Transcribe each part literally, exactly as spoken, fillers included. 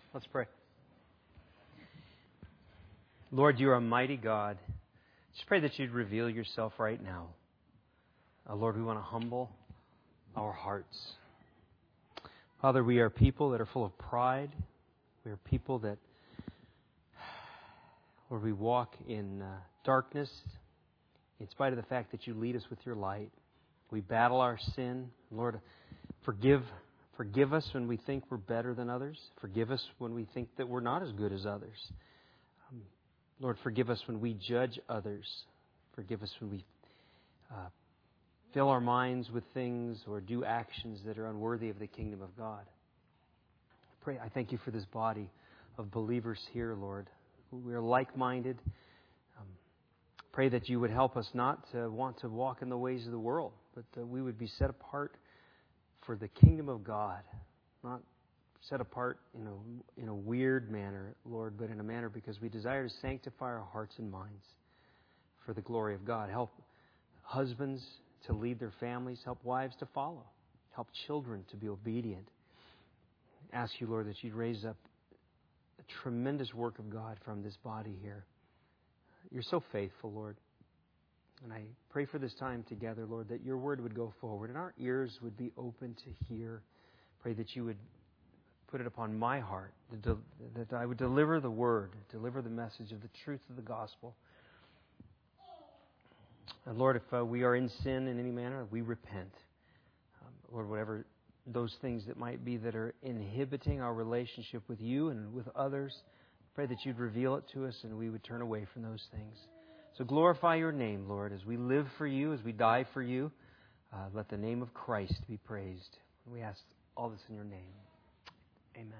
Let's pray. Lord, you are a mighty God. Just pray that you'd reveal yourself right now. Uh, Lord, we want to humble our hearts. Father, we are people that are full of pride. We are people that, Lord, we walk in uh, darkness in spite of the fact that you lead us with your light. We battle our sin. Lord, forgive Forgive us when we think we're better than others. Forgive us when we think that we're not as good as others. Um, Lord, forgive us when we judge others. Forgive us when we uh, fill our minds with things or do actions that are unworthy of the kingdom of God. I pray, I thank you for this body of believers here, Lord. We are like-minded. Um, pray that you would help us not to want to walk in the ways of the world, but that we would be set apart for the kingdom of God, not set apart in a in a weird manner, Lord, but in a manner because we desire to sanctify our hearts and minds for the glory of God. Help husbands to lead their families. Help wives to follow. Help children to be obedient. Ask you, Lord, that you'd raise up a tremendous work of God from this body here. You're so faithful, Lord. And I pray for this time together, Lord, that your word would go forward and our ears would be open to hear. Pray that you would put it upon my heart, that I would deliver the word, deliver the message of the truth of the gospel. And Lord, if uh, we are in sin in any manner, we repent. Um, Lord, whatever those things that might be that are inhibiting our relationship with you and with others, pray that you'd reveal it to us and we would turn away from those things. So glorify your name, Lord, as we live for you, as we die for you. Uh, let the name of Christ be praised. We ask all this in your name. Amen.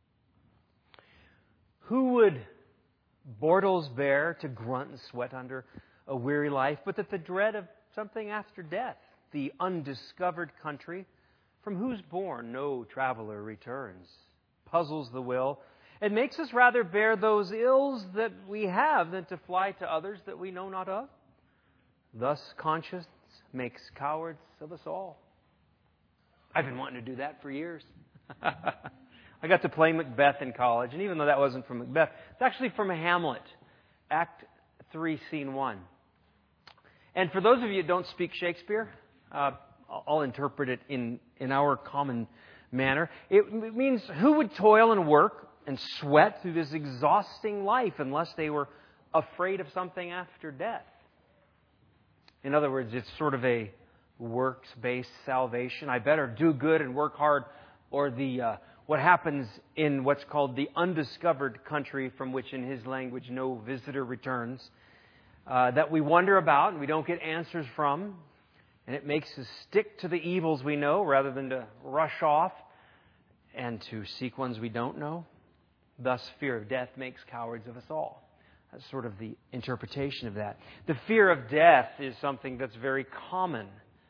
Who would Bortles bear to grunt and sweat under a weary life, but that the dread of something after death, the undiscovered country, from whose bourne no traveler returns, puzzles the will, and makes us rather bear those ills that we have than to fly to others that we know not of? Thus conscience makes cowards of us all. I've been wanting to do that for years. I got to play Macbeth in college, and even though that wasn't from Macbeth, it's actually from Hamlet, Act three, Scene one. And for those of you who don't speak Shakespeare, uh, I'll interpret it in, in our common manner. It means who would toil and work and sweat through this exhausting life unless they were afraid of something after death. In other words, it's sort of a works-based salvation. I better do good and work hard, or the uh, what happens in what's called the undiscovered country, from which in his language no visitor returns, uh, that we wonder about and we don't get answers from, and it makes us stick to the evils we know rather than to rush off and to seek ones we don't know. Thus, fear of death makes cowards of us all. That's sort of the interpretation of that. The fear of death is something that's very common.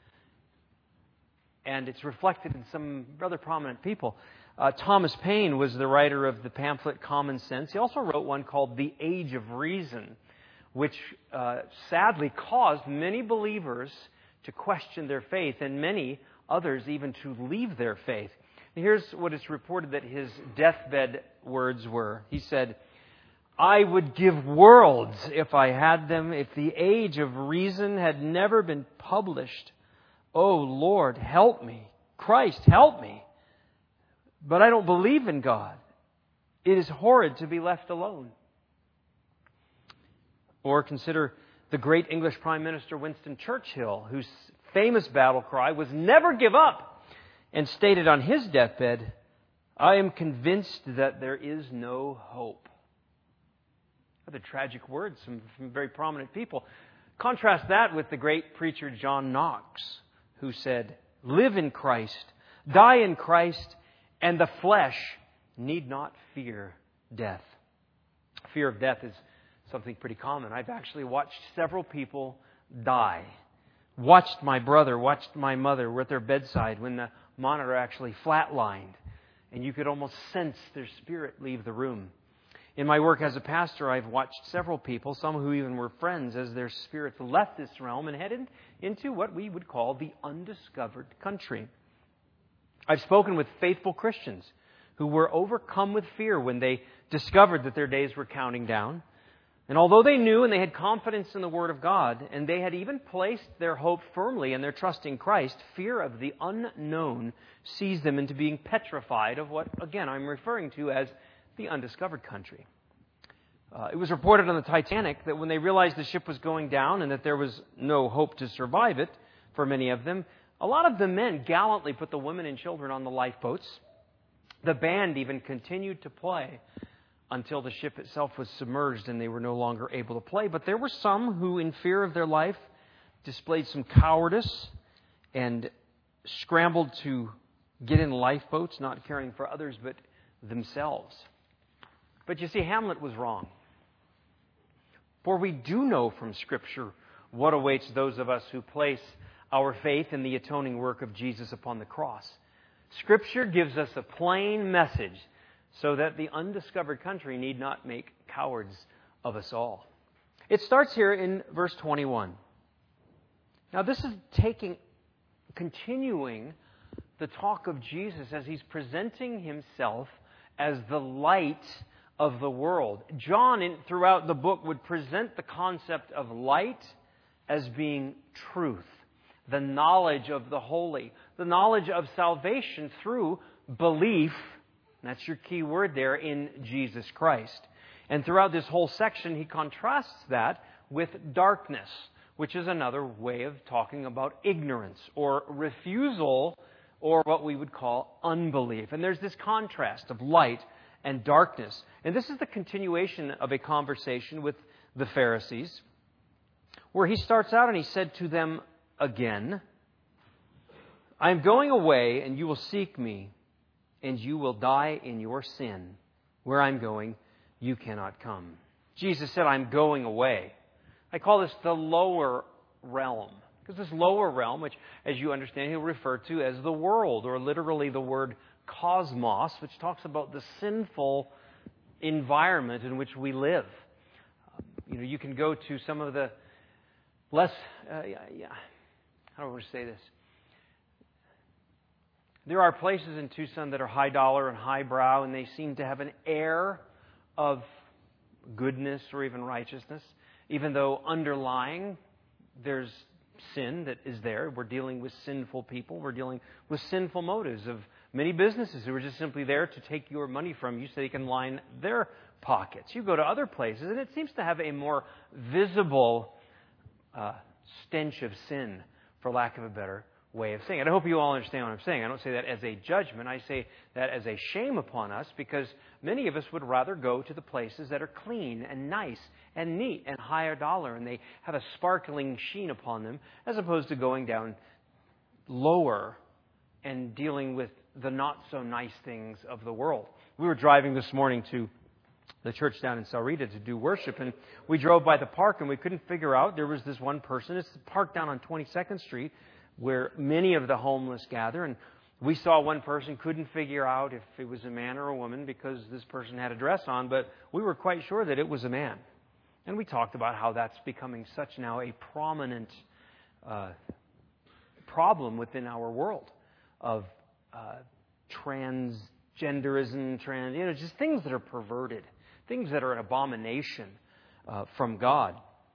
And it's reflected in some rather prominent people. Uh, Thomas Paine was the writer of the pamphlet Common Sense. He also wrote one called The Age of Reason, which uh, sadly caused many believers to question their faith and many others even to leave their faith. Here's what is reported that his deathbed words were. He said, "I would give worlds if I had them, if the age of reason had never been published. Oh, Lord, help me. Christ, help me. But I don't believe in God. It is horrid to be left alone." Or consider the great English Prime Minister Winston Churchill, whose famous battle cry was "Never give up," and stated on his deathbed, "I am convinced that there is no hope." Other tragic words from, from very prominent people. Contrast that with the great preacher John Knox, who said, "Live in Christ, die in Christ, and the flesh need not fear death." Fear of death is something pretty common. I've actually watched several people die. Watched my brother, watched my mother. We're at their bedside when the monitor actually flatlined, and you could almost sense their spirit leave the room. In my work as a pastor, I've watched several people, some who even were friends, as their spirits left this realm and headed into what we would call the undiscovered country. I've spoken with faithful Christians who were overcome with fear when they discovered that their days were counting down. And although they knew and they had confidence in the Word of God, and they had even placed their hope firmly and their trust in Christ, fear of the unknown seized them into being petrified of what, again, I'm referring to as the undiscovered country. Uh, it was reported on the Titanic that when they realized the ship was going down and that there was no hope to survive it for many of them, a lot of the men gallantly put the women and children on the lifeboats. The band even continued to play until the ship itself was submerged and they were no longer able to play. But there were some who, in fear of their life, displayed some cowardice and scrambled to get in lifeboats, not caring for others but themselves. But you see, Hamlet was wrong. For we do know from Scripture what awaits those of us who place our faith in the atoning work of Jesus upon the cross. Scripture gives us a plain message so that the undiscovered country need not make cowards of us all. It starts here in verse twenty-one. Now this is taking, continuing the talk of Jesus as He's presenting Himself as the light of the world. John, in, throughout the book, would present the concept of light as being truth, the knowledge of the holy, the knowledge of salvation through belief, that's your key word there, in Jesus Christ. And throughout this whole section, he contrasts that with darkness, which is another way of talking about ignorance or refusal, or what we would call unbelief. And there's this contrast of light and darkness. And this is the continuation of a conversation with the Pharisees, where he starts out and he said to them again, I am going away, and you will seek me, and you will die in your sin. Where I'm going, you cannot come. Jesus said, I'm going away. I call this the lower realm. Because this lower realm, which, as you understand, he'll refer to as the world, or literally the word cosmos, which talks about the sinful environment in which we live. You know, you can go to some of the less, uh, yeah, yeah, how do I say this? There are places in Tucson that are high dollar and highbrow, and they seem to have an air of goodness or even righteousness, even though underlying there's sin that is there. We're dealing with sinful people. We're dealing with sinful motives of many businesses who are just simply there to take your money from you so they can line their pockets. You go to other places, and it seems to have a more visible uh, stench of sin, for lack of a better way of saying it. I hope you all understand what I'm saying. I don't say that as a judgment. I say that as a shame upon us, because many of us would rather go to the places that are clean and nice and neat and higher dollar, and they have a sparkling sheen upon them, as opposed to going down lower and dealing with the not-so-nice things of the world. We were driving this morning to the church down in Sahuarita to do worship, and we drove by the park, and we couldn't figure out. There was this one person. It's the park down on twenty-second Street, where many of the homeless gather, and we saw one person, couldn't figure out if it was a man or a woman because this person had a dress on, but we were quite sure that it was a man. And we talked about how that's becoming such now a prominent uh, problem within our world of uh, transgenderism, trans, you know, just things that are perverted, things that are an abomination uh, from God.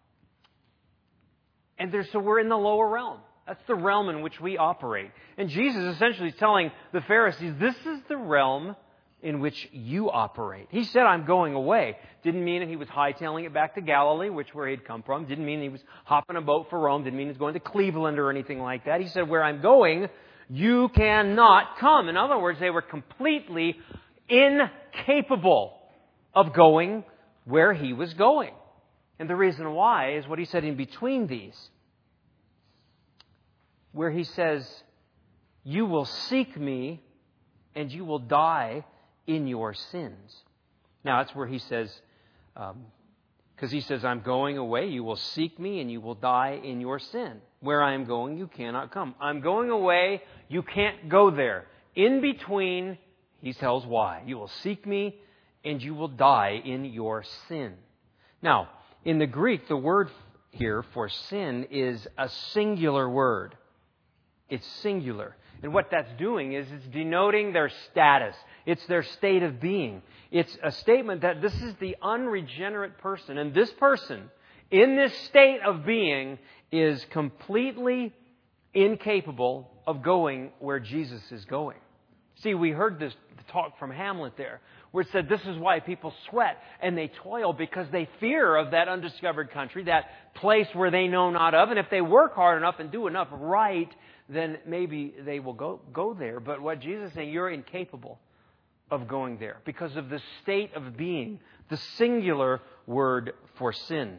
And there's, so we're in the lower realm. That's the realm in which we operate. And Jesus essentially is telling the Pharisees, this is the realm in which you operate. He said, I'm going away. Didn't mean that he was hightailing it back to Galilee, which where he'd come from. Didn't mean he was hopping a boat for Rome. Didn't mean he was going to Cleveland or anything like that. He said, where I'm going, you cannot come. In other words, they were completely incapable of going where he was going. And the reason why is what he said in between these, where he says, you will seek me and you will die in your sins. Now, that's where he says, um, because he says, I'm going away, you will seek me and you will die in your sin. Where I am going, you cannot come. I'm going away, you can't go there. In between, he tells why. You will seek me and you will die in your sin. Now, in the Greek, the word here for sin is a singular word. It's singular. And what that's doing is it's denoting their status. It's their state of being. It's a statement that this is the unregenerate person. And this person, in this state of being, is completely incapable of going where Jesus is going. See, we heard this talk from Hamlet there, where it said this is why people sweat and they toil, because they fear of that undiscovered country, that place where they know not of. And if they work hard enough and do enough right, then maybe they will go, go there. But what Jesus is saying, you're incapable of going there because of the state of being, the singular word for sin.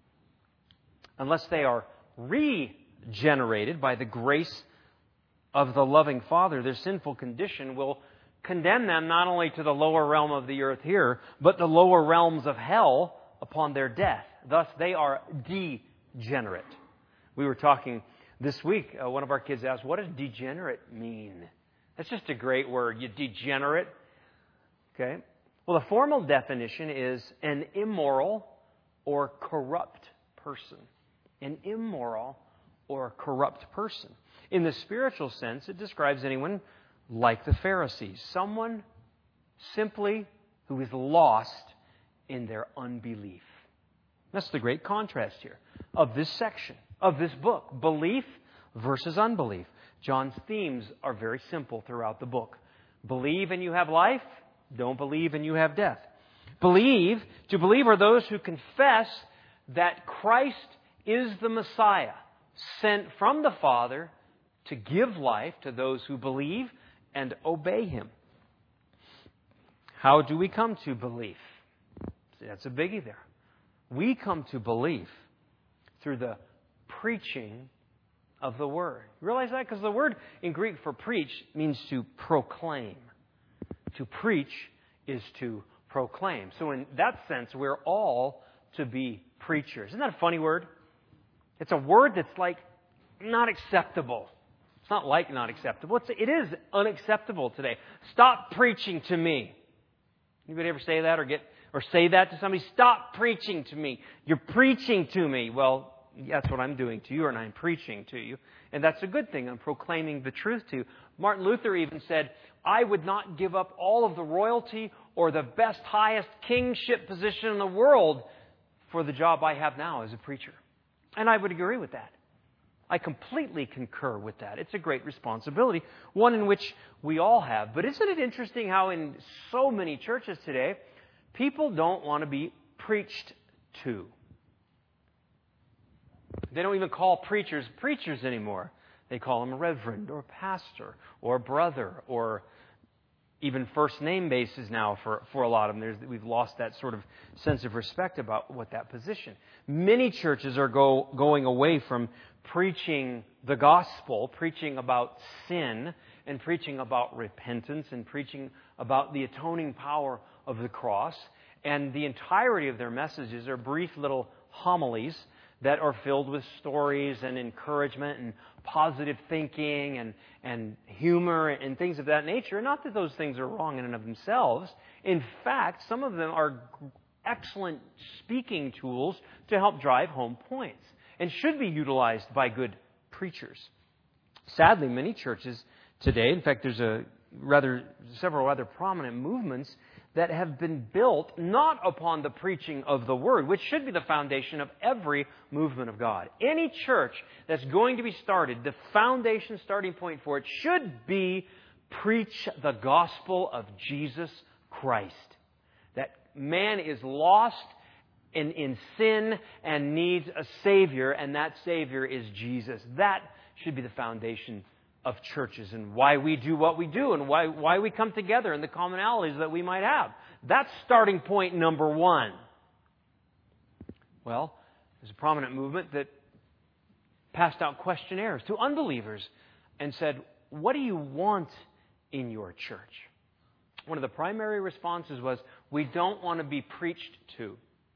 Unless they are regenerated by the grace of the loving Father, their sinful condition will condemn them not only to the lower realm of the earth here, but the lower realms of hell upon their death. Thus, they are degenerate. We were talking this week, uh, one of our kids asked, what does degenerate mean? That's just a great word, you degenerate. Okay. Well, the formal definition is an immoral or corrupt person. An immoral or corrupt person. In the spiritual sense, it describes anyone like the Pharisees. Someone simply who is lost in their unbelief. That's the great contrast here of this section, of this book. Belief versus unbelief. John's themes are very simple throughout the book. Believe and you have life. Don't believe and you have death. Believe, to believe are those who confess that Christ is the Messiah, sent from the Father to give life to those who believe and obey Him. How do we come to belief? See, that's a biggie there. We come to belief through the preaching of the Word. You realize that? Because the word in Greek for preach means to proclaim. To preach is to proclaim. So in that sense, we're all to be preachers. Isn't that a funny word? It's a word that's like not acceptable. It's not like not acceptable. It's, it is unacceptable today. Stop preaching to me. Anybody ever say that or get or say that to somebody? Stop preaching to me. You're preaching to me. Well, that's what I'm doing to you, and I'm preaching to you. And that's a good thing. I'm proclaiming the truth to you. Martin Luther even said, I would not give up all of the royalty or the best, highest kingship position in the world for the job I have now as a preacher. And I would agree with that. I completely concur with that. It's a great responsibility, one in which we all have. But isn't it interesting how in so many churches today, people don't want to be preached to? They don't even call preachers preachers anymore. They call them reverend or pastor or brother, or even first name basis now for, for a lot of them. There's, we've lost that sort of sense of respect about what that position. Many churches are go, going away from preaching the gospel, preaching about sin, and preaching about repentance, and preaching about the atoning power of the cross. And the entirety of their messages are brief little homilies that are filled with stories and encouragement and positive thinking and, and humor and things of that nature. Not that those things are wrong in and of themselves. In fact, some of them are excellent speaking tools to help drive home points and should be utilized by good preachers. Sadly, many churches today, in fact, there's a rather several other prominent movements that have been built not upon the preaching of the Word, which should be the foundation of every movement of God. Any church that's going to be started, the foundation starting point for it should be preach the gospel of Jesus Christ. That man is lost in, in sin and needs a Savior, and that Savior is Jesus. That should be the foundation of churches and why we do what we do and why, why we come together and the commonalities that we might have. That's starting point number one. Well, there's a prominent movement that passed out questionnaires to unbelievers and said, what do you want in your church? One of the primary responses was, we don't want to be preached to.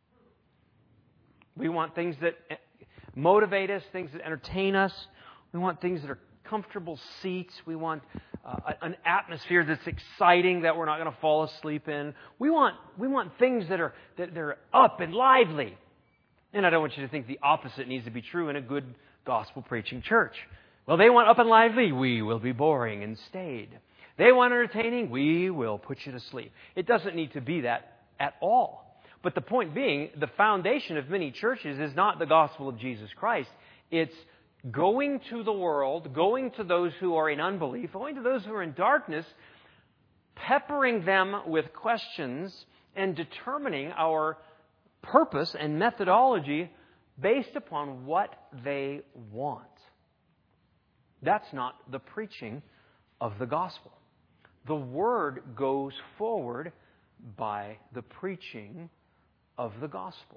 We want things that motivate us, things that entertain us. We want things that are comfortable seats. We want uh, an atmosphere that's exciting that we're not going to fall asleep in. We want we want things that are that they're up and lively. And I don't want you to think the opposite needs to be true in a good gospel preaching church. Well, they want up and lively. We will be boring and staid. They want entertaining. We will put you to sleep. It doesn't need to be that at all. But the point being, the foundation of many churches is not the gospel of Jesus Christ. It's going to the world, going to those who are in unbelief, going to those who are in darkness, peppering them with questions and determining our purpose and methodology based upon what they want. That's not the preaching of the gospel. The word goes forward by the preaching of the gospel.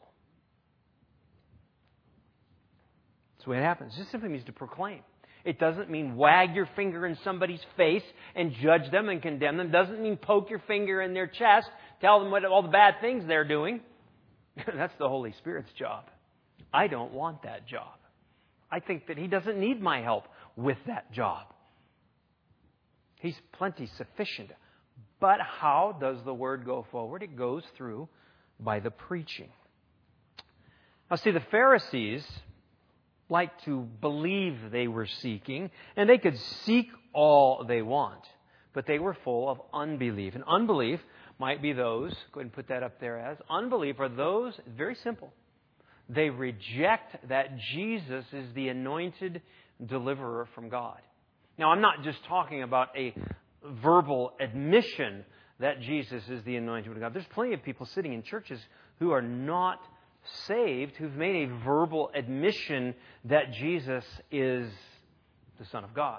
That's the way it happens. It just simply means to proclaim. It doesn't mean wag your finger in somebody's face and judge them and condemn them. It doesn't mean poke your finger in their chest, tell them what all the bad things they're doing. That's the Holy Spirit's job. I don't want that job. I think that He doesn't need my help with that job. He's plenty sufficient. But how does the word go forward? It goes through by the preaching. Now see, the Pharisees like to believe they were seeking, and they could seek all they want, but they were full of unbelief. And unbelief might be those, go ahead and put that up there as, unbelief are those, very simple, they reject that Jesus is the anointed deliverer from God. Now, I'm not just talking about a verbal admission that Jesus is the anointed one of God. There's plenty of people sitting in churches who are not saved, who've made a verbal admission that Jesus is the Son of God.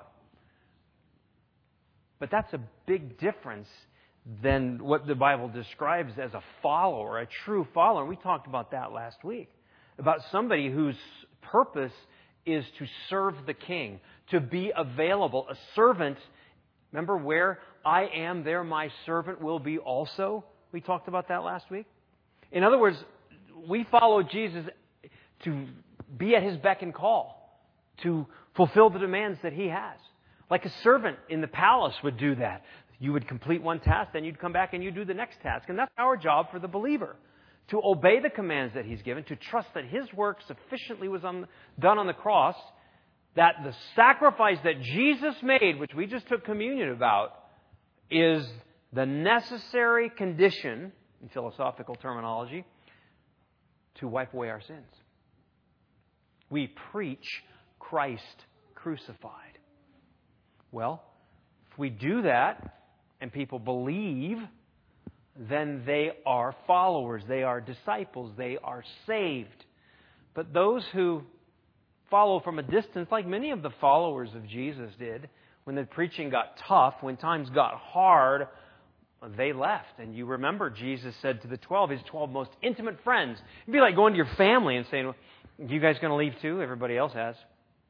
But that's a big difference than what the Bible describes as a follower, a true follower. We talked about that last week, about somebody whose purpose is to serve the King, to be available. A servant, remember, where I am, there my servant will be also. We talked about that last week. In other words, we follow Jesus to be at His beck and call, to fulfill the demands that He has. Like a servant in the palace would do that. You would complete one task, then you'd come back and you'd do the next task. And that's our job for the believer, to obey the commands that He's given, to trust that His work sufficiently was on, done on the cross, that the sacrifice that Jesus made, which we just took communion about, is the necessary condition, in philosophical terminology, to wipe away our sins. We preach Christ crucified. Well, if we do that and people believe, then they are followers, they are disciples, they are saved. But those who follow from a distance, like many of the followers of Jesus did, when the preaching got tough, when times got hard, they left. And you remember Jesus said to the twelve, His twelve most intimate friends, it'd be like going to your family and saying, well, you guys going to leave too? Everybody else has.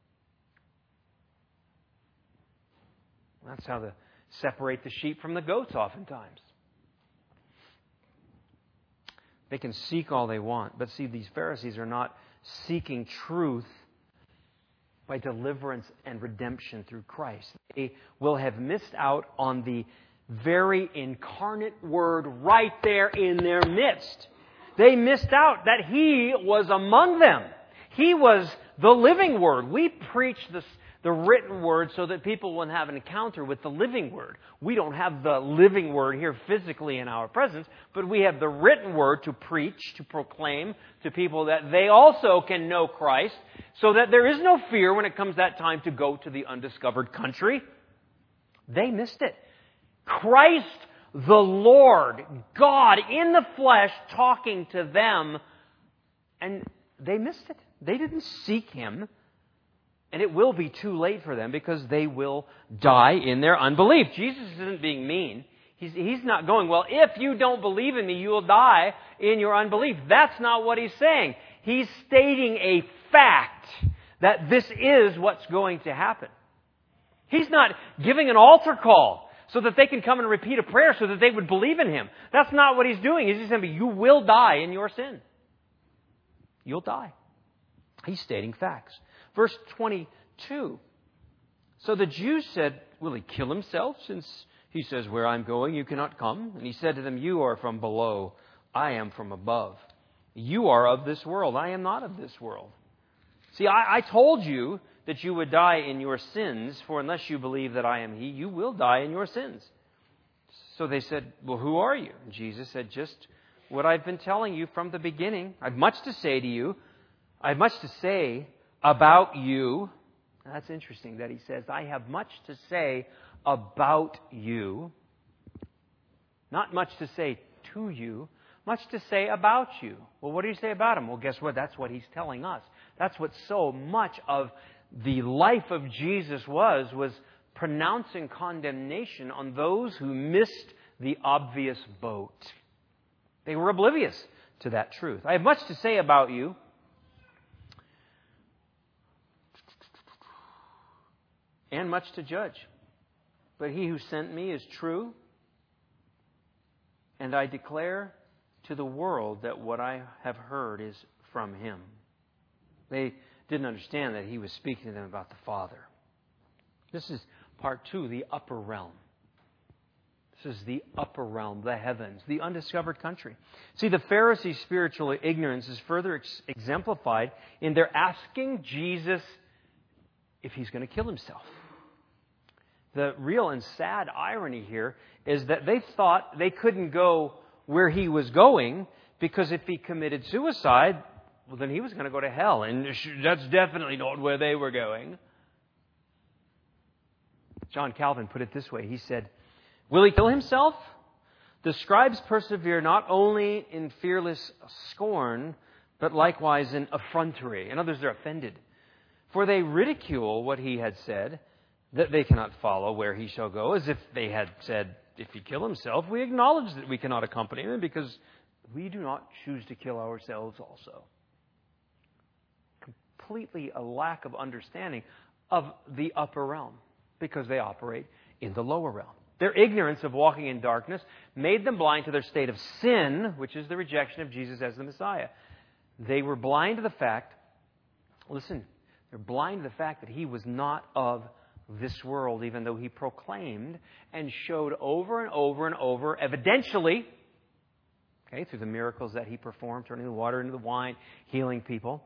That's how to separate the sheep from the goats oftentimes. They can seek all they want. But see, these Pharisees are not seeking truth by deliverance and redemption through Christ. They will have missed out on the very incarnate Word right there in their midst. They missed out that He was among them. He was the living Word. We preach this, the written Word so that people will have an encounter with the living Word. We don't have the living Word here physically in our presence, but we have the written Word to preach, to proclaim to people that they also can know Christ, so that there is no fear when it comes that time to go to the undiscovered country. They missed it. Christ the Lord, God in the flesh, talking to them, and they missed it. They didn't seek Him. And it will be too late for them because they will die in their unbelief. Jesus isn't being mean. He's, he's not going, well, if you don't believe in me, you will die in your unbelief. That's not what He's saying. He's stating a fact that this is what's going to happen. He's not giving an altar call so that they can come and repeat a prayer so that they would believe in Him. That's not what He's doing. He's just saying, you will die in your sin. You'll die. He's stating facts. Verse twenty-two. So the Jews said, will He kill Himself, since He says, where I'm going, you cannot come? And He said to them, you are from below, I am from above. You are of this world, I am not of this world. See, I, I told you that you would die in your sins, for unless you believe that I am He, you will die in your sins. So they said, well, who are you? And Jesus said, just what I've been telling you from the beginning. I've much to say to you. I have much to say about you. And that's interesting that He says, I have much to say about you. Not much to say to you, much to say about you. Well, what do you say about Him? Well, guess what? That's what He's telling us. That's what so much of the life of Jesus was, was pronouncing condemnation on those who missed the obvious boat. They were oblivious to that truth. I have much to say about you. And much to judge. But He who sent me is true. And I declare to the world that what I have heard is from Him. They didn't understand that He was speaking to them about the Father. This is part two, the upper realm. This is the upper realm, the heavens, the undiscovered country. See, the Pharisees' spiritual ignorance is further ex- exemplified in their asking Jesus if He's going to kill Himself. The real and sad irony here is that they thought they couldn't go where He was going because if He committed suicide, well, then He was going to go to hell. And that's definitely not where they were going. John Calvin put it this way. He said, will He kill Himself? The scribes persevere not only in fearless scorn, but likewise in effrontery. In other words, they're offended. For they ridicule what He had said, that they cannot follow where He shall go, as if they had said, if He kill Himself, we acknowledge that we cannot accompany Him, because we do not choose to kill ourselves also. Completely a lack of understanding of the upper realm, because they operate in the lower realm. Their ignorance of walking in darkness made them blind to their state of sin, which is the rejection of Jesus as the Messiah. They were blind to the fact, listen, they're blind to the fact that He was not of this world, even though He proclaimed and showed over and over and over, evidentially, okay, through the miracles that He performed, turning the water into the wine, healing people,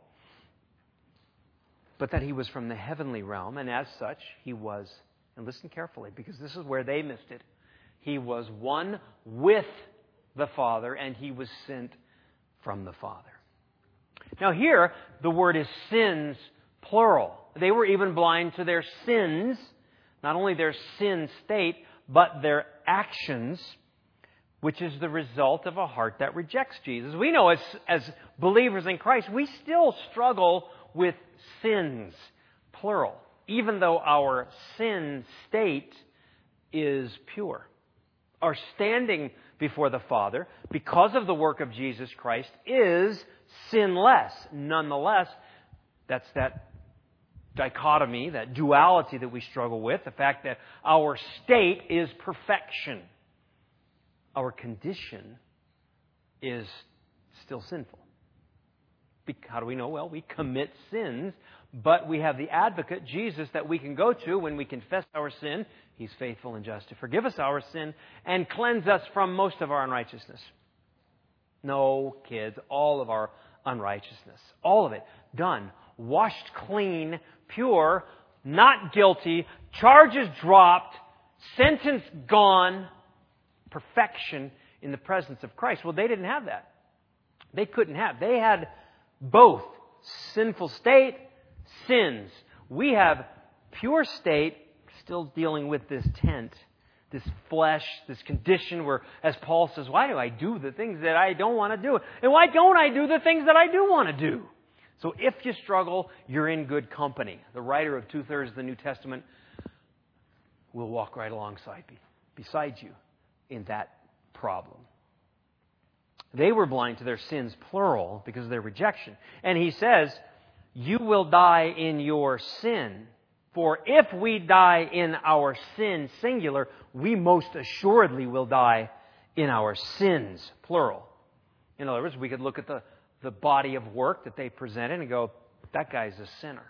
but that He was from the heavenly realm, and as such, He was, and listen carefully, because this is where they missed it, He was one with the Father, and He was sent from the Father. Now here, the word is sins, plural. They were even blind to their sins, not only their sin state, but their actions, which is the result of a heart that rejects Jesus. We know as, as believers in Christ, we still struggle with sins, plural, even though our sin state is pure. Our standing before the Father, because of the work of Jesus Christ, is sinless. Nonetheless, that's that dichotomy, that duality that we struggle with, the fact that our state is perfection. Our condition is still sinful. How do we know? Well, we commit sins, but we have the advocate, Jesus, that we can go to when we confess our sin. He's faithful and just to forgive us our sin and cleanse us from most of our unrighteousness. No, kids, all of our unrighteousness. All of it. Done. Washed clean, pure, not guilty, charges dropped, sentence gone, perfection in the presence of Christ. Well, they didn't have that. They couldn't have. They had both sinful state, sins. We have pure state, still dealing with this tent, this flesh, this condition where, as Paul says, why do I do the things that I don't want to do? And why don't I do the things that I do want to do? So if you struggle, you're in good company. The writer of two-thirds of the New Testament will walk right alongside me, beside you in that problem. They were blind to their sins, plural, because of their rejection. And he says, you will die in your sin. For if we die in our sin, singular, we most assuredly will die in our sins, plural. In other words, we could look at the, the body of work that they presented and go, that guy's a sinner.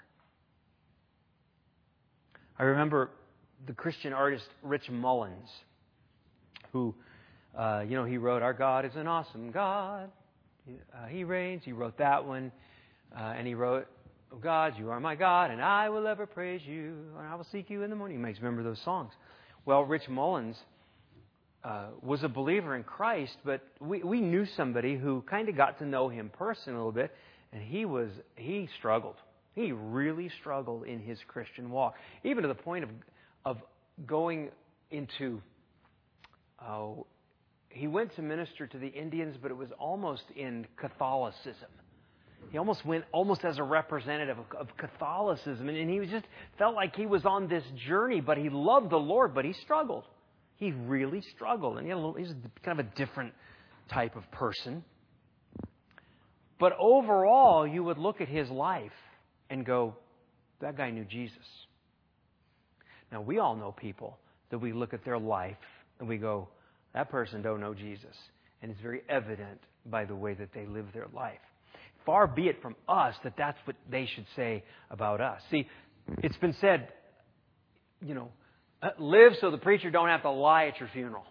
I remember the Christian artist Rich Mullins, who, uh, you know, he wrote, Our God is an awesome God. Uh, he reigns. He wrote that one. Uh, and he wrote Oh God, you are my God, and I will ever praise you, and I will seek you in the morning. He makes remember those songs. Well, Rich Mullins uh, was a believer in Christ, but we, we knew somebody who kind of got to know him personally a little bit, and he was he struggled. He really struggled in his Christian walk, even to the point of of going into. Uh, he went to minister to the Indians, but it was almost in Catholicism. He almost went almost as a representative of, of Catholicism, and, and he was just felt like he was on this journey. But he loved the Lord, but he struggled. He really struggled, and he had a little, he's kind of a different type of person. But overall, you would look at his life and go, that guy knew Jesus. Now, we all know people that we look at their life and we go, that person don't know Jesus. And it's very evident by the way that they live their life. Far be it from us that that's what they should say about us. See, it's been said, you know, live so the preacher don't have to lie at your funeral.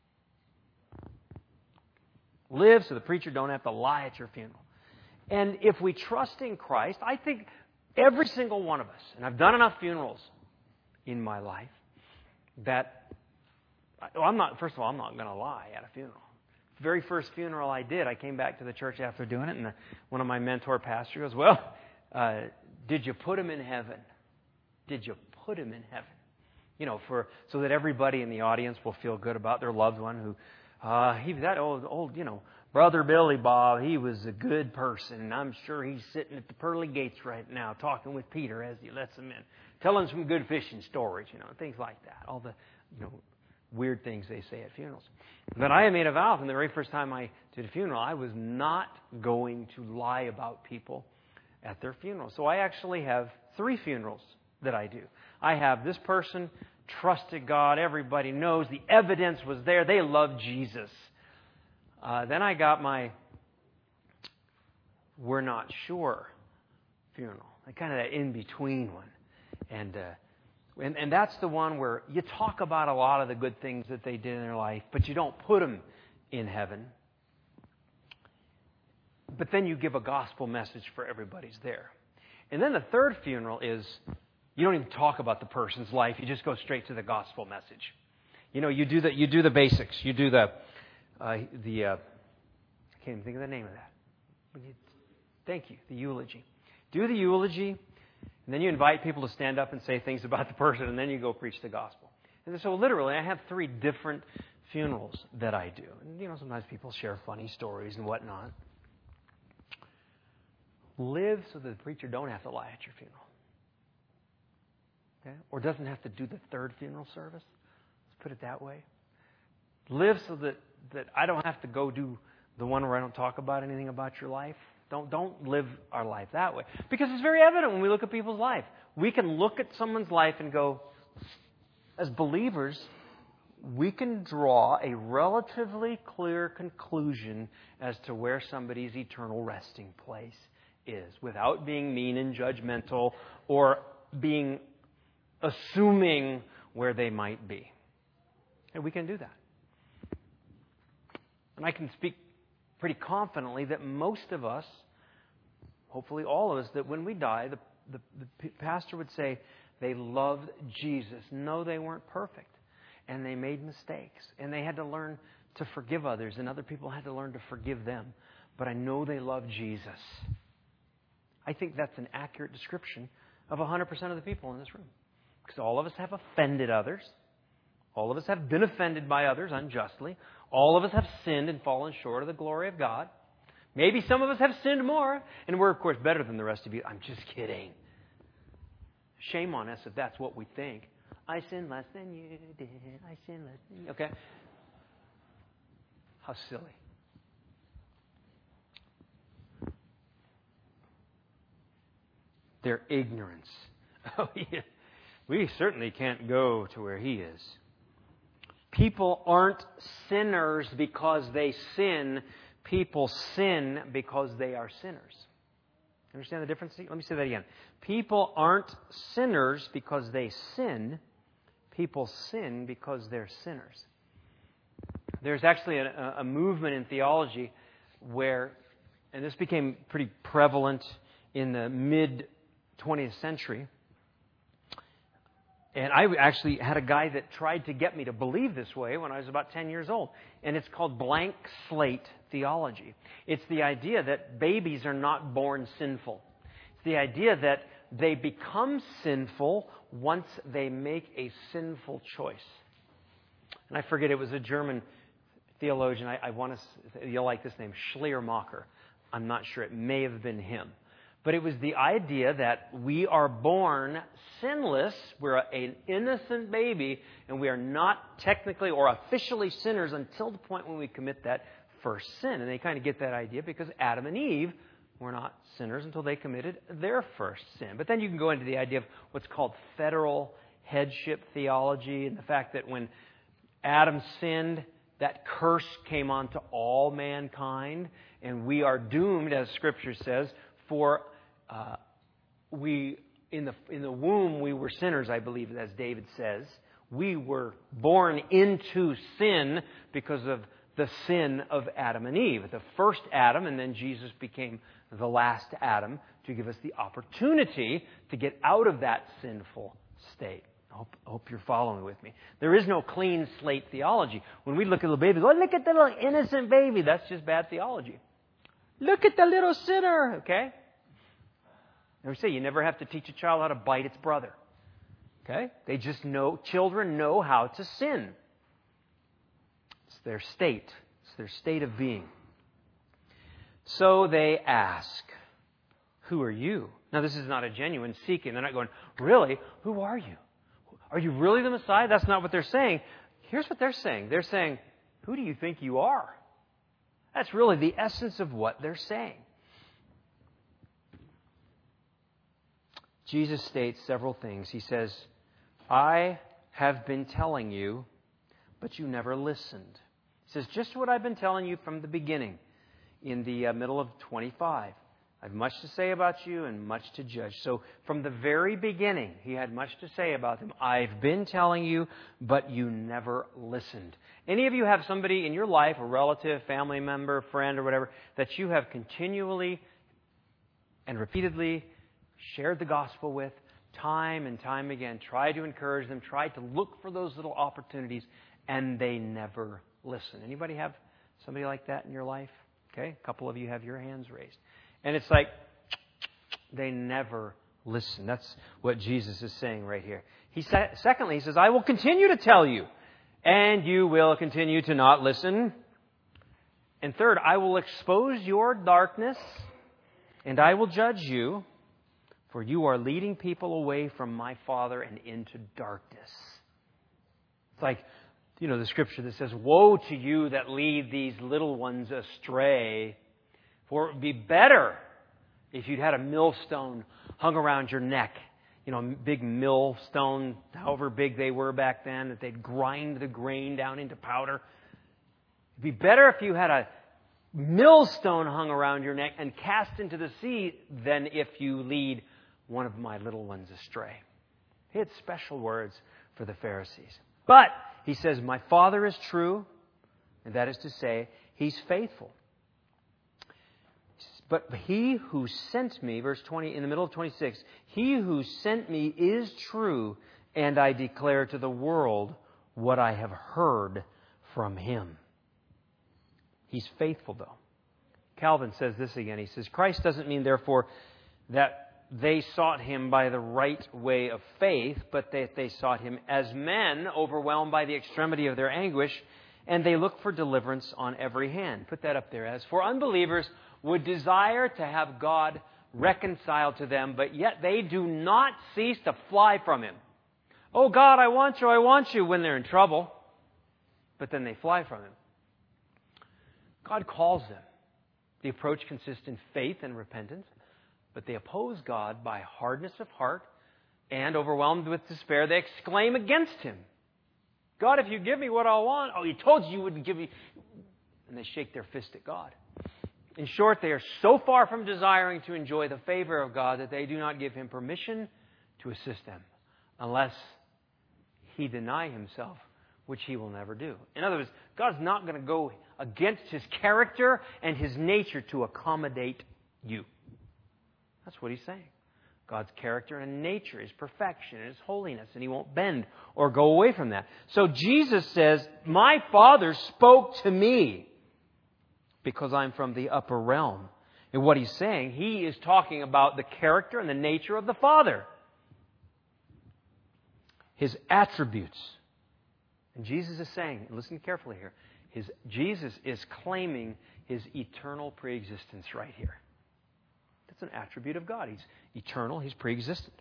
Live so the preacher don't have to lie at your funeral. And if we trust in Christ, I think every single one of us, and I've done enough funerals in my life, that, well, I'm not, first of all, I'm not going to lie at a funeral. The very first funeral I did, I came back to the church after doing it, and the, one of my mentor pastors goes, well, uh, did you put him in heaven? Did you put him in heaven? You know, for so that everybody in the audience will feel good about their loved one who, uh, he that old, old, you know, Brother Billy Bob, he was a good person, and I'm sure he's sitting at the pearly gates right now talking with Peter as he lets him in, telling some good fishing stories, you know, things like that. All the, you know, weird things they say at funerals. But I made a vow from the very first time I did a funeral, I was not going to lie about people at their funeral. So I actually have three funerals that I do. I have this person trusted God, everybody knows, the evidence was there, they loved Jesus. Uh, then I got my we're not sure funeral, kind of that in-between one. And, uh, and and that's the one where you talk about a lot of the good things that they did in their life, but you don't put them in heaven. But then you give a gospel message for everybody's there. And then the third funeral is you don't even talk about the person's life. You just go straight to the gospel message. You know, you do the you do the basics. You do the uh, the uh, I can't even think of the name of that. Thank you. The eulogy. Do the eulogy, and then you invite people to stand up and say things about the person, and then you go preach the gospel. And so literally, I have three different funerals that I do. And, you know, sometimes people share funny stories and whatnot. Live so that the preacher don't have to lie at your funeral. Okay? Or doesn't have to do the third funeral service. Let's put it that way. Live so that, that I don't have to go do the one where I don't talk about anything about your life. Don't, don't live our life that way. Because it's very evident when we look at people's life. We can look at someone's life and go, as believers, we can draw a relatively clear conclusion as to where somebody's eternal resting place is, without being mean and judgmental or being assuming where they might be. And we can do that. And I can speak pretty confidently that most of us, hopefully all of us, that when we die, the, the, the pastor would say they loved Jesus. No, they weren't perfect. And they made mistakes. And they had to learn to forgive others. And other people had to learn to forgive them. But I know they loved Jesus. I think that's an accurate description of one hundred percent of the people in this room. Because all of us have offended others. All of us have been offended by others unjustly. All of us have sinned and fallen short of the glory of God. Maybe some of us have sinned more, and we're, of course, better than the rest of you. I'm just kidding. Shame on us if that's what we think. I sinned less than you did. I sinned less than you. Okay? How silly. Their ignorance. Oh, yeah. We certainly can't go to where he is. People aren't sinners because they sin. People sin because they are sinners. Understand the difference? Let me say that again. People aren't sinners because they sin. People sin because they're sinners. There's actually a, a movement in theology where, and this became pretty prevalent in the mid twentieth century. And I actually had a guy that tried to get me to believe this way when I was about ten years old. And it's called blank slate theology. It's the idea that babies are not born sinful. It's the idea that they become sinful once they make a sinful choice. And I forget, it was a German theologian. I, I want to, you'll like this name, Schleiermacher. I'm not sure. It may have been him. But it was the idea that we are born sinless. We're an innocent baby, and we are not technically or officially sinners until the point when we commit that first sin. And they kind of get that idea because Adam and Eve were not sinners until they committed their first sin. But then you can go into the idea of what's called federal headship theology, and the fact that when Adam sinned, that curse came onto all mankind, and we are doomed, as Scripture says, for uh, we in the in the womb we were sinners, I believe, as David says. We were born into sin because of the sin of Adam and Eve. The first Adam, and then Jesus became the last Adam to give us the opportunity to get out of that sinful state. I hope, I hope you're following with me. There is no clean slate theology. When we look at little babies, oh, look at the little innocent baby. That's just bad theology. Look at the little sinner, okay? And we say you never have to teach a child how to bite its brother. Okay? They just know, children know how to sin. It's their state. It's their state of being. So they ask, who are you? Now this is not a genuine seeking. They're not going, really? Who are you? Are you really the Messiah? That's not what they're saying. Here's what they're saying. They're saying, who do you think you are? That's really the essence of what they're saying. Jesus states several things. He says, I have been telling you, but you never listened. He says, just what I've been telling you from the beginning, in the uh, middle of twenty-five. I have much to say about you and much to judge. So from the very beginning, he had much to say about them. I've been telling you, but you never listened. Any of you have somebody in your life, a relative, family member, friend, or whatever, that you have continually and repeatedly shared the gospel with, time and time again, tried to encourage them, tried to look for those little opportunities, and they never listen. Anybody have somebody like that in your life? Okay, a couple of you have your hands raised. And it's like, they never listen. That's what Jesus is saying right here. He sa- Secondly, he says, I will continue to tell you, and you will continue to not listen. And third, I will expose your darkness, and I will judge you, for you are leading people away from my Father and into darkness. It's like, you know, the scripture that says, woe to you that lead these little ones astray. For it would be better if you'd had a millstone hung around your neck. You know, a big millstone, however big they were back then, that they'd grind the grain down into powder. It'd be better if you had a millstone hung around your neck and cast into the sea than if you lead one of my little ones astray. He had special words for the Pharisees. But, he says, my Father is true, and that is to say, He's faithful. But he who sent me, verse twenty, in the middle of twenty-six, he who sent me is true, and I declare to the world what I have heard from Him. He's faithful, though. Calvin says this again. He says, Christ doesn't mean, therefore, that they sought Him by the right way of faith, but that they sought Him as men overwhelmed by the extremity of their anguish, and they look for deliverance on every hand. Put that up there. As for unbelievers, would desire to have God reconciled to them, but yet they do not cease to fly from Him. Oh God, I want you, I want you, when they're in trouble. But then they fly from Him. God calls them. The approach consists in faith and repentance, but they oppose God by hardness of heart, and overwhelmed with despair, they exclaim against Him. God, if you give me what I want, oh, you told you you wouldn't give me. And they shake their fist at God. In short, they are so far from desiring to enjoy the favor of God that they do not give Him permission to assist them, unless He deny Himself, which He will never do. In other words, God's not going to go against His character and His nature to accommodate you. That's what He's saying. God's character and nature, His perfection, and His holiness, and He won't bend or go away from that. So Jesus says, my Father spoke to me because I'm from the upper realm. And what He's saying, He is talking about the character and the nature of the Father. His attributes. And Jesus is saying, listen carefully here, His, Jesus is claiming His eternal preexistence right here. That's an attribute of God. He's eternal. He's preexistent.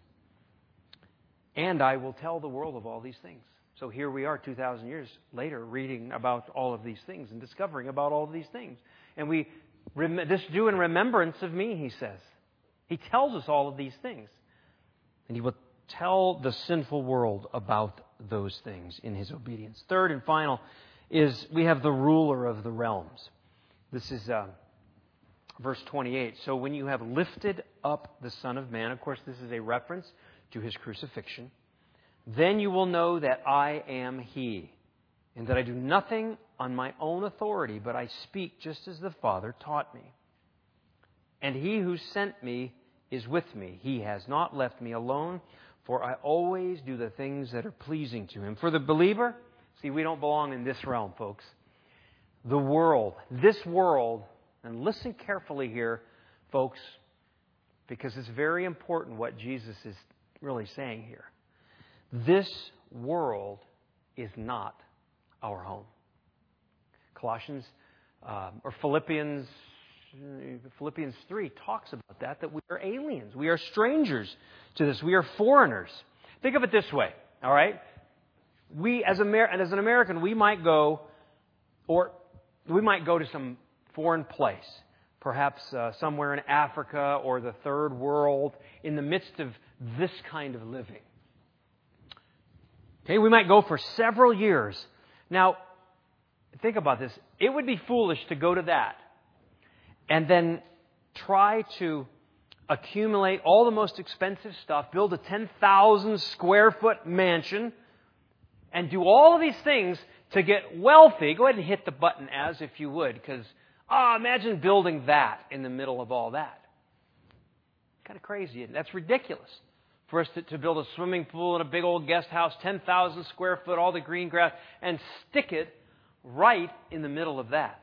And I will tell the world of all these things. So here we are two thousand years later reading about all of these things and discovering about all of these things. And we, this do in remembrance of me, He says. He tells us all of these things. And He will tell the sinful world about those things in His obedience. Third and final is we have the ruler of the realms. This is uh, verse twenty-eight. So when you have lifted up the Son of Man, of course this is a reference to His crucifixion, then you will know that I am He, and that I do nothing on my own authority, but I speak just as the Father taught me. And He who sent me is with me. He has not left me alone, for I always do the things that are pleasing to Him. For the believer, see, we don't belong in this realm, folks. The world, this world, and listen carefully here, folks, because it's very important what Jesus is really saying here. This world is not our home. Colossians, um, or Philippians, Philippians three talks about that, that we are aliens. We are strangers to this. We are foreigners. Think of it this way, all right? We, as, Amer- and as an American, we might go, or we might go to some foreign place, perhaps uh, somewhere in Africa or the third world, in the midst of this kind of living. Okay, we might go for several years. Now, think about this. It would be foolish to go to that and then try to accumulate all the most expensive stuff, build a ten thousand square foot mansion, and do all of these things to get wealthy. Go ahead and hit the button as if you would, because ah, imagine building that in the middle of all that. Kind of crazy. That's ridiculous. For us to, to build a swimming pool and a big old guest house, ten thousand square foot, all the green grass, and stick it right in the middle of that.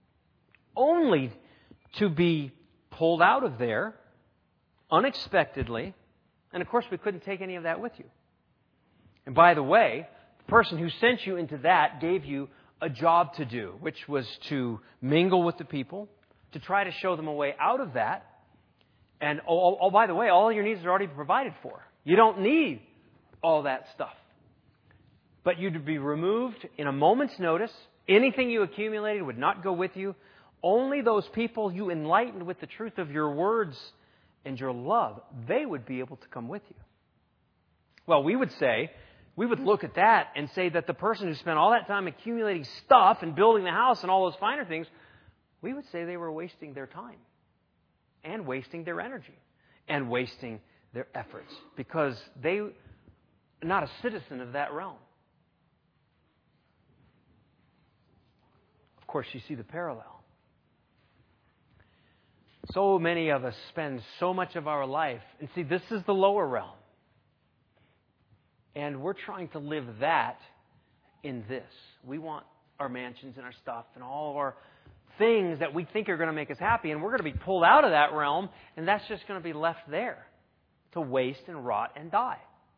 Only to be pulled out of there unexpectedly. And of course, we couldn't take any of that with you. And by the way, the person who sent you into that gave you a job to do, which was to mingle with the people, to try to show them a way out of that. And, oh, oh, by the way, all your needs are already provided for. You don't need all that stuff. But you'd be removed in a moment's notice. Anything you accumulated would not go with you. Only those people you enlightened with the truth of your words and your love, they would be able to come with you. Well, we would say, we would look at that and say that the person who spent all that time accumulating stuff and building the house and all those finer things, we would say they were wasting their time and wasting their energy and wasting their efforts because they are not a citizen of that realm. Of course, you see the parallel. So many of us spend so much of our life, and see, this is the lower realm. And we're trying to live that in this. We want our mansions and our stuff and all of our things that we think are going to make us happy, and we're going to be pulled out of that realm, and that's just going to be left there to waste and rot and die.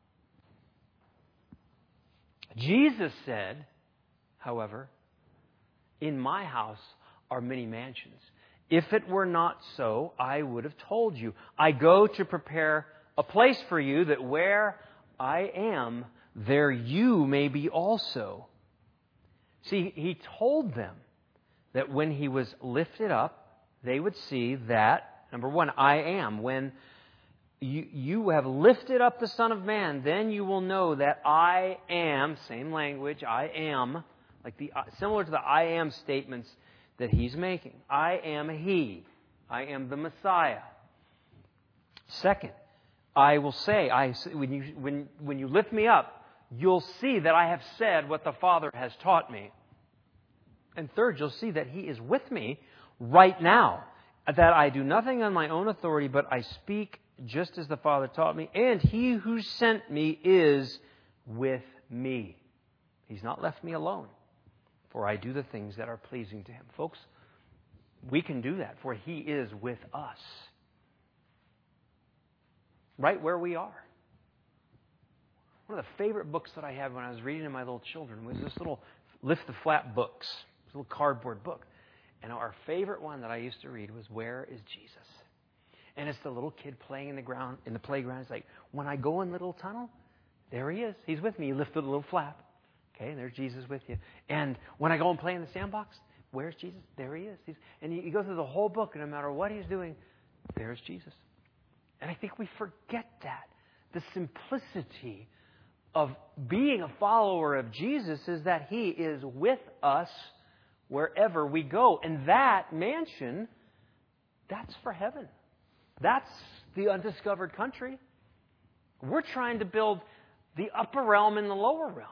Jesus said, however, in my house are many mansions. If it were not so, I would have told you. I go to prepare a place for you, that where I am, there you may be also. See, He told them that when He was lifted up, they would see that, number one, I am. When you, you have lifted up the Son of Man, then you will know that I am, same language, I am, like the similar to the I am statements that He's making. I am He. I am the Messiah. Second, I will say, I, when, you, when, when you lift me up, you'll see that I have said what the Father has taught me. And third, you'll see that He is with me right now. That I do nothing on my own authority, but I speak just as the Father taught me, and He who sent me is with me. He's not left me alone, for I do the things that are pleasing to Him. Folks, we can do that, for He is with us. Right where we are. One of the favorite books that I had when I was reading to my little children was this little Lift the Flap books. This little cardboard book. And our favorite one that I used to read was Where is Jesus? And it's the little kid playing in the ground in the playground. It's like, when I go in the little tunnel, there He is. He's with me. You lift the little flap. Okay, and there's Jesus with you. And when I go and play in the sandbox, where's Jesus? There He is. He's, and you, you go through the whole book, and no matter what He's doing, there's Jesus. And I think we forget that. The simplicity of being a follower of Jesus is that He is with us wherever we go. And that mansion, that's for heaven. That's the undiscovered country. We're trying to build the upper realm and the lower realm.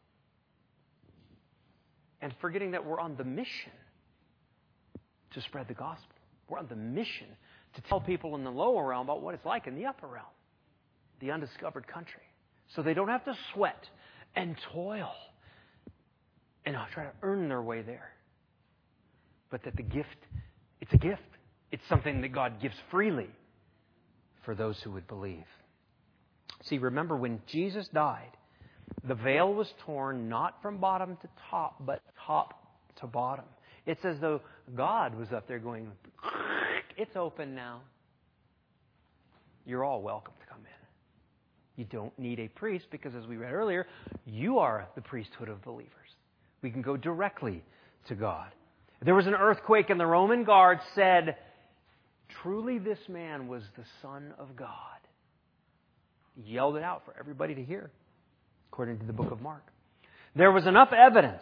And forgetting that we're on the mission to spread the gospel. We're on the mission to tell people in the lower realm about what it's like in the upper realm, the undiscovered country. So they don't have to sweat and toil and try to earn their way there. But that the gift, it's a gift. It's something that God gives freely for those who would believe. See, remember when Jesus died, the veil was torn not from bottom to top, but top to bottom. It's as though God was up there going, it's open now. You're all welcome to come in. You don't need a priest because, as we read earlier, you are the priesthood of believers. We can go directly to God. There was an earthquake and the Roman guard said, truly this man was the Son of God. He yelled it out for everybody to hear, according to the book of Mark. There was enough evidence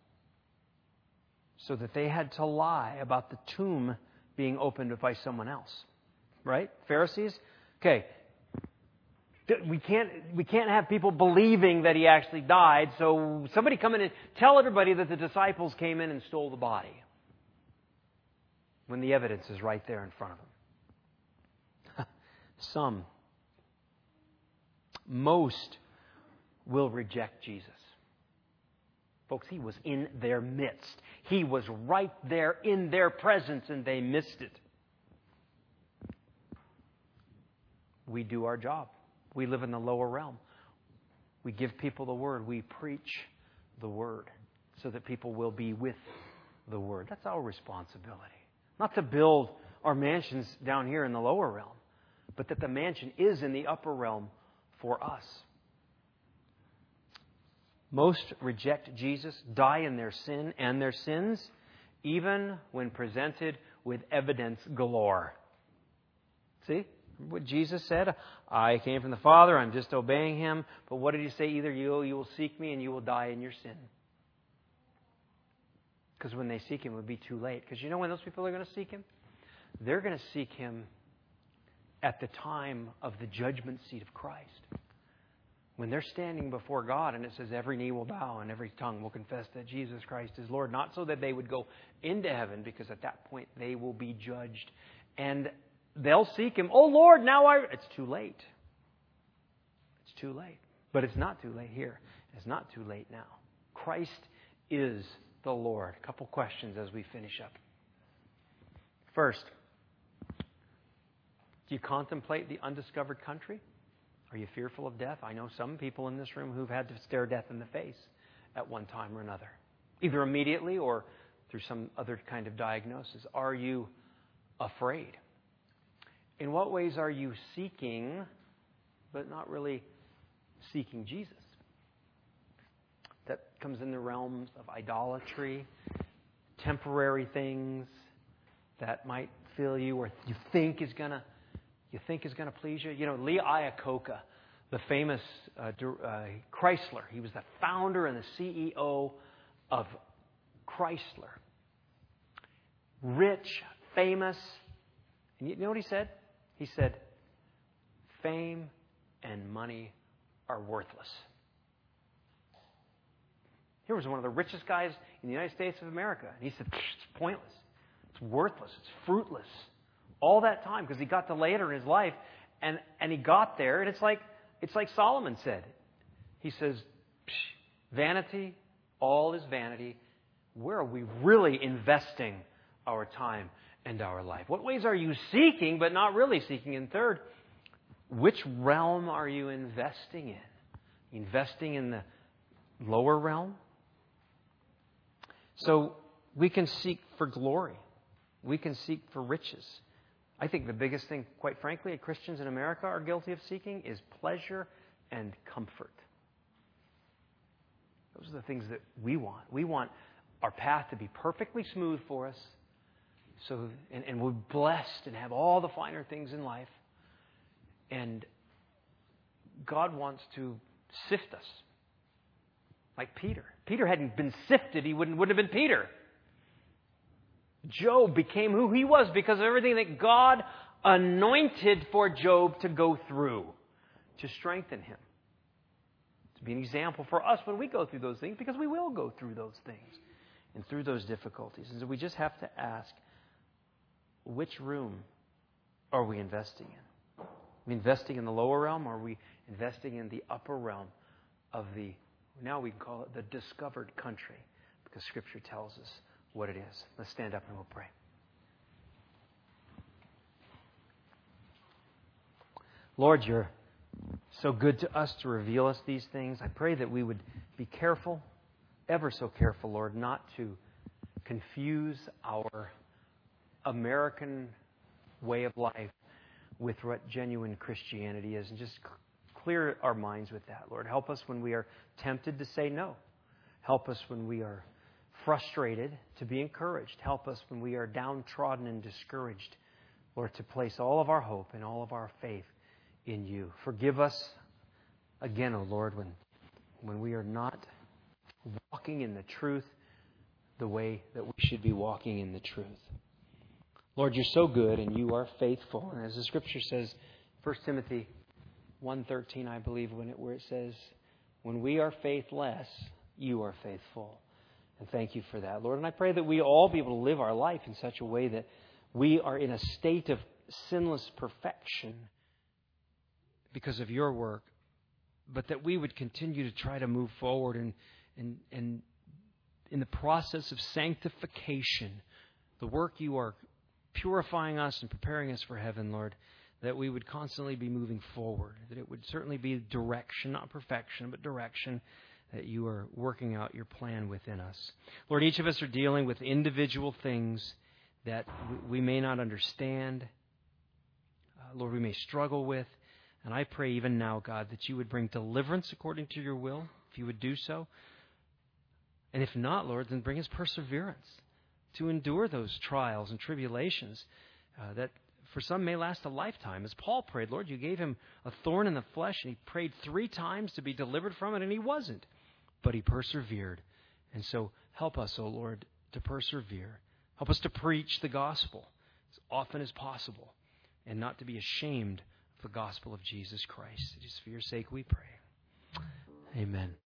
so that they had to lie about the tomb being opened by someone else. Right? Pharisees? Okay. We can't, we can't have people believing that He actually died, so somebody come in and tell everybody that the disciples came in and stole the body, when the evidence is right there in front of them. Some, most will reject Jesus. Folks, He was in their midst. He was right there in their presence, and they missed it. We do our job. We live in the lower realm. We give people the Word. We preach the Word so that people will be with the Word. That's our responsibility. Not to build our mansions down here in the lower realm, but that the mansion is in the upper realm for us. Most reject Jesus, die in their sin and their sins, even when presented with evidence galore. See what Jesus said? I came from the Father, I'm just obeying Him. But what did He say? Either you, you will seek me and you will die in your sin. Because when they seek Him, it would be too late. Because you know when those people are going to seek Him? They're going to seek Him at the time of the judgment seat of Christ. When they're standing before God and it says every knee will bow and every tongue will confess that Jesus Christ is Lord. Not so that they would go into heaven, because at that point they will be judged. And they'll seek Him. Oh Lord, now I... It's too late. It's too late. But it's not too late here. It's not too late now. Christ is the Lord. A couple questions as we finish up. First, do you contemplate the undiscovered country? Are you fearful of death? I know some people in this room who've had to stare death in the face at one time or another, either immediately or through some other kind of diagnosis. Are you afraid? In what ways are you seeking, but not really seeking Jesus? That comes in the realms of idolatry, temporary things that might fill you or you think is going to you think is going to please you. You know, Lee Iacocca, the famous uh, uh, Chrysler, he was the founder and the C E O of Chrysler. Rich, famous. And you know what he said? He said, fame and money are worthless. He was one of the richest guys in the United States of America. And he said, it's pointless. It's worthless. It's fruitless. All that time, because he got to later in his life, And and he got there, and it's like it's like Solomon said. He says, vanity, all is vanity. Where are we really investing our time and our life? What ways are you seeking, but not really seeking? And third, which realm are you investing in? Investing in the lower realm? So we can seek for glory. We can seek for riches. I think the biggest thing, quite frankly, that Christians in America are guilty of seeking is pleasure and comfort. Those are the things that we want. We want our path to be perfectly smooth for us, so and, and we're blessed and have all the finer things in life. And God wants to sift us, like Peter. Peter hadn't been sifted; he wouldn't wouldn't have been Peter. Job became who he was because of everything that God anointed for Job to go through, to strengthen him. To be an example for us when we go through those things, because we will go through those things and through those difficulties. And so we just have to ask, which room are we investing in? Are we investing in the lower realm, or are we investing in the upper realm of the, now we call it the discovered country, because Scripture tells us what it is. Let's stand up and we'll pray. Lord, you're so good to us to reveal us these things. I pray that we would be careful, ever so careful, Lord, not to confuse our American way of life with what genuine Christianity is, and just clear our minds with that, Lord. Help us when we are tempted to say no. Help us when we are frustrated to be encouraged. Help us when we are downtrodden and discouraged, Lord, to place all of our hope and all of our faith in you. Forgive us again, O Lord, when, when we are not walking in the truth the way that we should be walking in the truth. Lord, you're so good and you are faithful. And as the Scripture says, First Timothy one thirteen, I believe, when it, where it says, when we are faithless, you are faithful. And thank you for that, Lord. And I pray that we all be able to live our life in such a way that we are in a state of sinless perfection because of your work, but that we would continue to try to move forward and, and, and in the process of sanctification, the work you are purifying us and preparing us for heaven, Lord, that we would constantly be moving forward, that it would certainly be direction, not perfection, but direction, that you are working out your plan within us. Lord, each of us are dealing with individual things that we may not understand. Uh, Lord, we may struggle with. And I pray even now, God, that you would bring deliverance according to your will, if you would do so. And if not, Lord, then bring us perseverance to endure those trials and tribulations uh, that for some may last a lifetime. As Paul prayed, Lord, you gave him a thorn in the flesh, and he prayed three times to be delivered from it, and he wasn't. But he persevered. And so help us, O Lord, to persevere. Help us to preach the gospel as often as possible and not to be ashamed of the gospel of Jesus Christ. It is for your sake we pray. Amen.